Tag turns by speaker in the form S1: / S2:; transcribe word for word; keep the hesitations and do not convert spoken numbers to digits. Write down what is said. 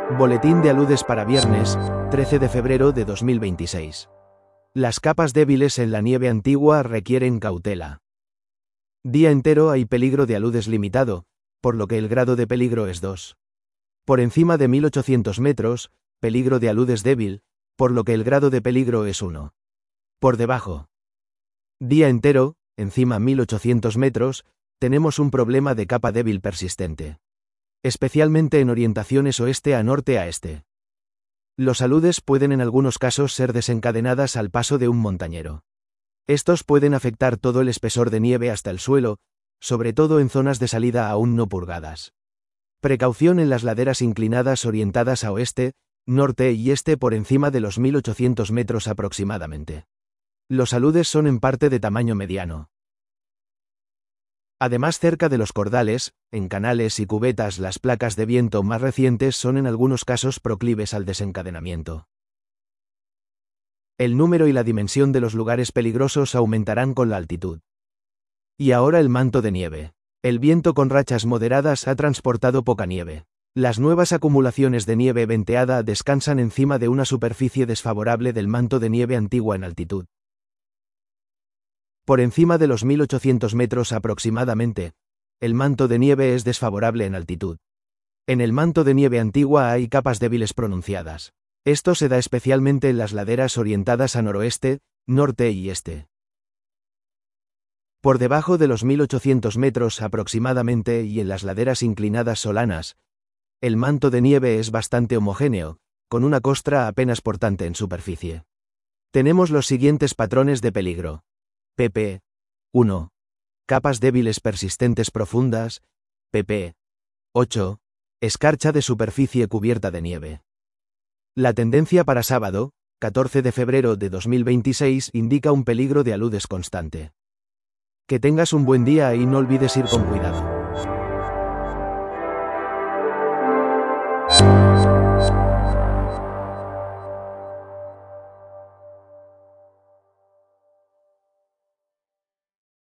S1: Boletín de aludes para viernes, trece de febrero de dos mil veintiséis. Las capas débiles en la nieve antigua requieren cautela. Día entero hay peligro de aludes limitado, por lo que el grado de peligro es dos. Por encima de mil ochocientos metros, peligro de aludes débil, por lo que el grado de peligro es uno. Por debajo. Día entero, encima mil ochocientos metros, tenemos un problema de capa débil persistente. Especialmente en orientaciones oeste a norte a este. Los aludes pueden en algunos casos ser desencadenadas al paso de un montañero. Estos pueden afectar todo el espesor de nieve hasta el suelo, sobre todo en zonas de salida aún no purgadas. Precaución en las laderas inclinadas orientadas a oeste, norte y este por encima de los mil ochocientos metros aproximadamente. Los aludes son en parte de tamaño mediano. Además, cerca de los cordales, en canales y cubetas, las placas de viento más recientes son en algunos casos proclives al desencadenamiento. El número y la dimensión de los lugares peligrosos aumentarán con la altitud. Y ahora el manto de nieve. El viento con rachas moderadas ha transportado poca nieve. Las nuevas acumulaciones de nieve venteada descansan encima de una superficie desfavorable del manto de nieve antigua en altitud. Por encima de los mil ochocientos metros aproximadamente, el manto de nieve es desfavorable en altitud. En el manto de nieve antigua hay capas débiles pronunciadas. Esto se da especialmente en las laderas orientadas a noroeste, norte y este. Por debajo de los mil ochocientos metros aproximadamente y en las laderas inclinadas solanas, el manto de nieve es bastante homogéneo, con una costra apenas portante en superficie. Tenemos los siguientes patrones de peligro. pp. uno. Capas débiles persistentes profundas. pp. ocho. Escarcha de superficie cubierta de nieve. La tendencia para sábado, catorce de febrero de dos mil veintiséis, indica un peligro de aludes constante. Que tengas un buen día y no olvides ir con cuidado.